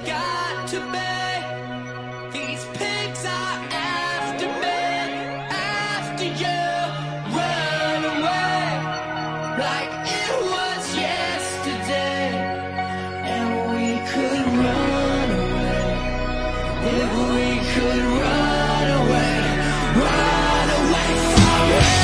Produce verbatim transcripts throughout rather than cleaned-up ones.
got to be. These pigs are after me, after you. Run away like it was yesterday, and we could run away if we could run away, run away from here.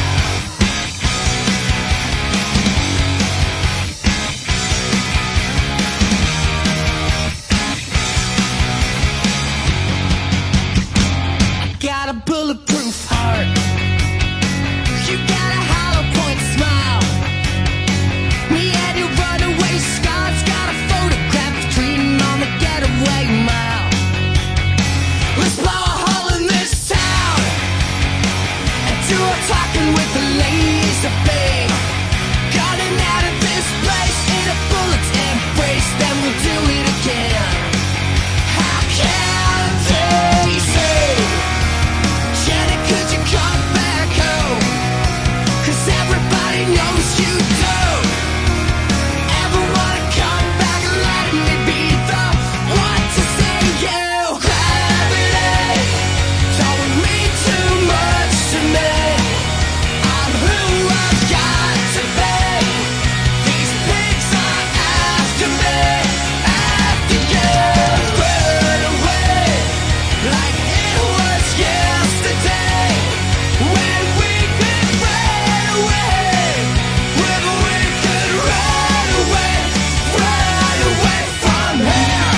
Got a bulletproof heart. You got a hollow point smile. Me and your runaway scars. Got a photograph of treating on the getaway mile. Let's blow a hole in this town and do our talking with the laser beam. Gunning out of this place in a bullet's embrace. Then we'll do it again. How can they say? Janet, could you come back home? 'Cause everybody knows you don't ever wanna come back and let me be the one to say you. Gravity told me too much to me. I'm who I've got to be. These pigs are after me, after you. Run away like it was yesterday, when we could run away, when we could run away, run away from here.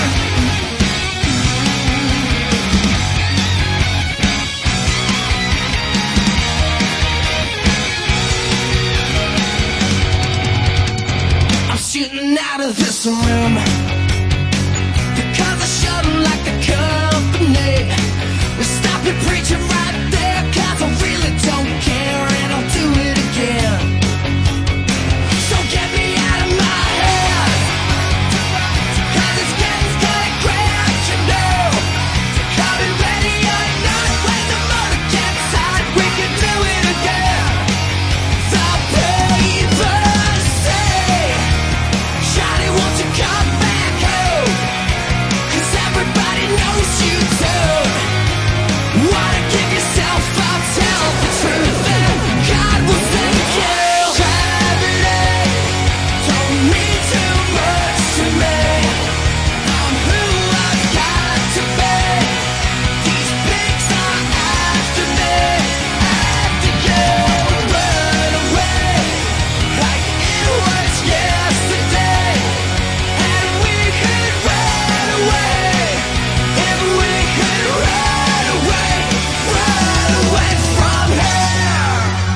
I'm shooting out of this room because I showed 'em like the company. Stop your preaching right there, 'cause I really don't care, and I'll do it again. So get me out of my head, 'cause it's getting kinda grand, you know. Coming ready or not, when the motor gets hot, we can do it again. The papers say, Johnny, won't you come back home? 'Cause everybody knows you don't wanna give yourself up, tell the truth, and God will thank you. Gravity told me too much to me. I'm who I've got to be. These pigs are after me, after you. Run away like it was yesterday, and we could run away if we could run away, run away from here.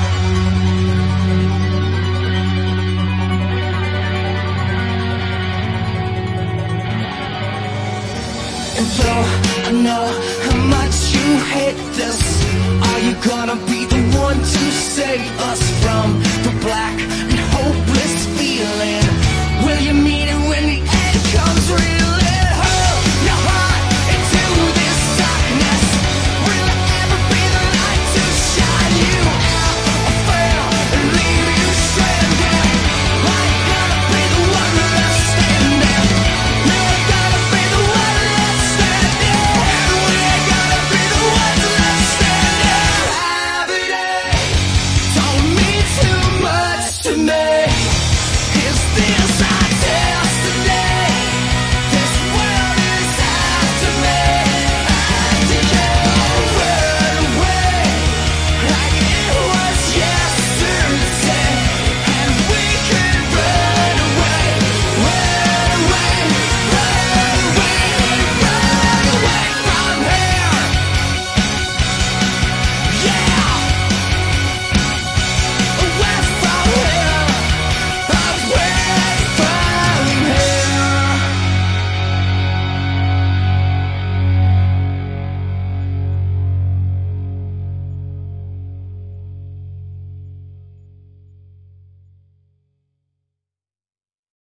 And though I know how much you hate this, are you gonna be the one to save us from the black and hopeless feeling? Will you mean it when the end comes real?